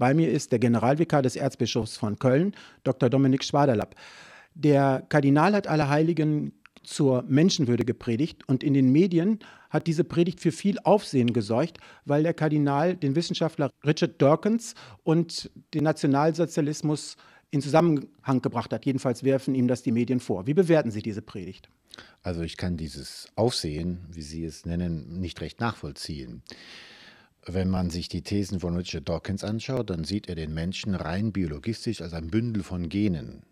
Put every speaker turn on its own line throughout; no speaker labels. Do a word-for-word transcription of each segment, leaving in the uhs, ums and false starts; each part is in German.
Bei mir ist der Generalvikar des Erzbischofs von Köln, Doktor Dominik Schwaderlapp. Der Kardinal hat Allerheiligen zur Menschenwürde gepredigt und in den Medien hat diese Predigt für viel Aufsehen gesorgt, weil der Kardinal den Wissenschaftler Richard Dawkins und den Nationalsozialismus in Zusammenhang gebracht hat. Jedenfalls werfen ihm das die Medien vor. Wie bewerten Sie diese Predigt?
Also ich kann dieses Aufsehen, wie Sie es nennen, nicht recht nachvollziehen. Wenn man sich die Thesen von Richard Dawkins anschaut, dann sieht er den Menschen rein biologistisch als ein Bündel von Genen.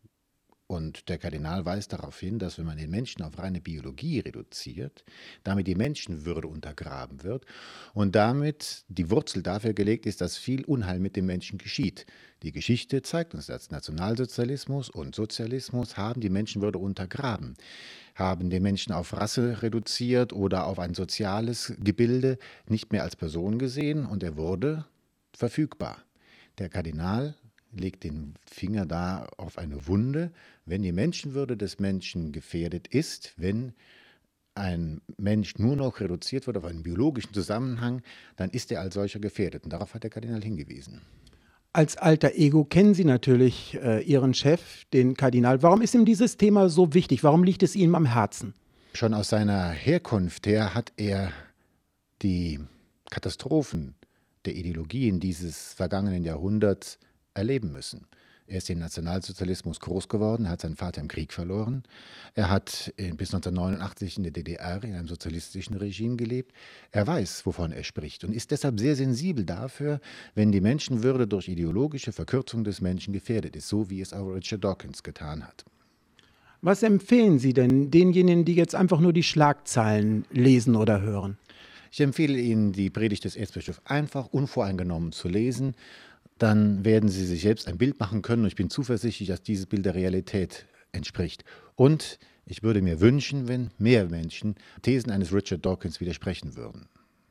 Und der Kardinal weist darauf hin, dass wenn man den Menschen auf reine Biologie reduziert, damit die Menschenwürde untergraben wird und damit die Wurzel dafür gelegt ist, dass viel Unheil mit dem Menschen geschieht. Die Geschichte zeigt uns, dass Nationalsozialismus und Sozialismus haben die Menschenwürde untergraben, haben den Menschen auf Rasse reduziert oder auf ein soziales Gebilde, nicht mehr als Person gesehen, und er wurde verfügbar. Der Kardinal legt den Finger da auf eine Wunde, wenn die Menschenwürde des Menschen gefährdet ist, wenn ein Mensch nur noch reduziert wird auf einen biologischen Zusammenhang, dann ist er als solcher gefährdet. Und darauf hat der Kardinal hingewiesen.
Als alter Ego kennen Sie natürlich äh, Ihren Chef, den Kardinal. Warum ist ihm dieses Thema so wichtig? Warum liegt es ihm am Herzen?
Schon aus seiner Herkunft her hat er die Katastrophen der Ideologien dieses vergangenen Jahrhunderts erleben müssen. Er ist im Nationalsozialismus groß geworden, er hat seinen Vater im Krieg verloren. Er hat bis neunzehnhundertneunundachtzig in der D D R in einem sozialistischen Regime gelebt. Er weiß, wovon er spricht und ist deshalb sehr sensibel dafür, wenn die Menschenwürde durch ideologische Verkürzung des Menschen gefährdet ist, so wie es auch Richard Dawkins getan hat.
Was empfehlen Sie denn denjenigen, die jetzt einfach nur die Schlagzeilen lesen oder hören?
Ich empfehle Ihnen, die Predigt des Erzbischofs einfach unvoreingenommen zu lesen. Dann werden Sie sich selbst ein Bild machen können und ich bin zuversichtlich, dass dieses Bild der Realität entspricht. Und ich würde mir wünschen, wenn mehr Menschen Thesen eines Richard Dawkins widersprechen würden.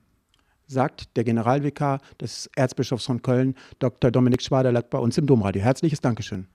Sagt der Generalvikar des Erzbischofs von Köln, Doktor Dominik Schwaderlapp, bei uns im Domradio. Herzliches Dankeschön.